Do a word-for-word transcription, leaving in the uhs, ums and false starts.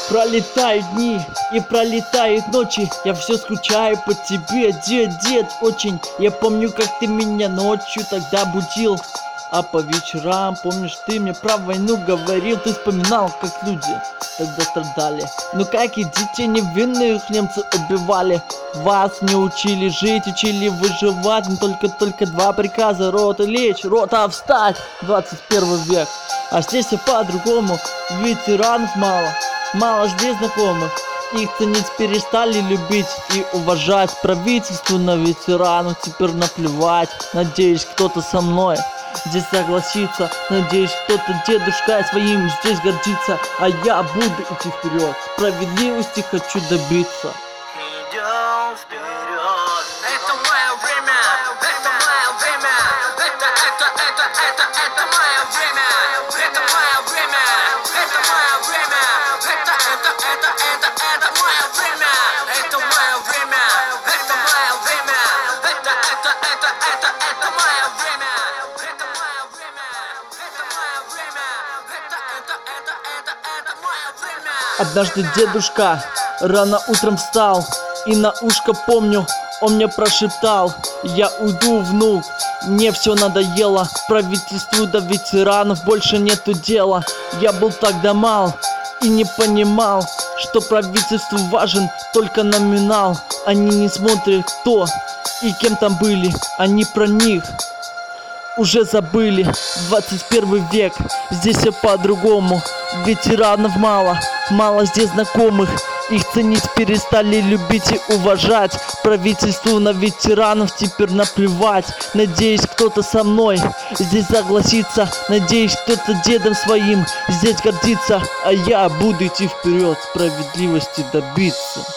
Пролетают дни и пролетают ночи, я все скучаю по тебе, дед, дед, очень. Я помню, как ты меня ночью тогда будил, а по вечерам, помнишь, ты мне про войну говорил. Ты вспоминал, как люди тогда страдали. Ну как и детей невинных немцы убивали. Вас не учили жить, учили выживать. Не только-только два приказа: рота лечь, рота встать. двадцать первый век, а здесь все по-другому. Ветеранов мало, мало здесь знакомых. Их ценить перестали, любить и уважать. Правительству на ветеранов теперь наплевать. Надеюсь, кто-то со мной здесь согласится. Надеюсь, кто-то дедушкой своим здесь гордится. А я буду идти вперед, справедливости хочу добиться. Идем вперед. Это мое время, это мое время, это, это, это, это, это мое время, это мое время, это мое время, это, это, это, это, это мое время, это мое время, это мое время, это, это, это, это, это мое время, это мое время, это мое время, это, это, это, это, это мое время. Однажды дедушка рано утром встал, и на ушко помню, он мне прошептал: я уйду, внук, мне все надоело. Правительству до ветеранов больше нету дела. Я был тогда мал и не понимал, что правительству важен только номинал. Они не смотрят, кто и кем там были, они про них уже забыли. Двадцать первый век, здесь все по-другому. Ветеранов мало, мало здесь знакомых. Их ценить перестали, любить и уважать. Правительству на ветеранов теперь наплевать. Надеюсь, кто-то со мной здесь согласится. Надеюсь, кто-то дедом своим здесь гордится. А я буду идти вперед, справедливости добиться.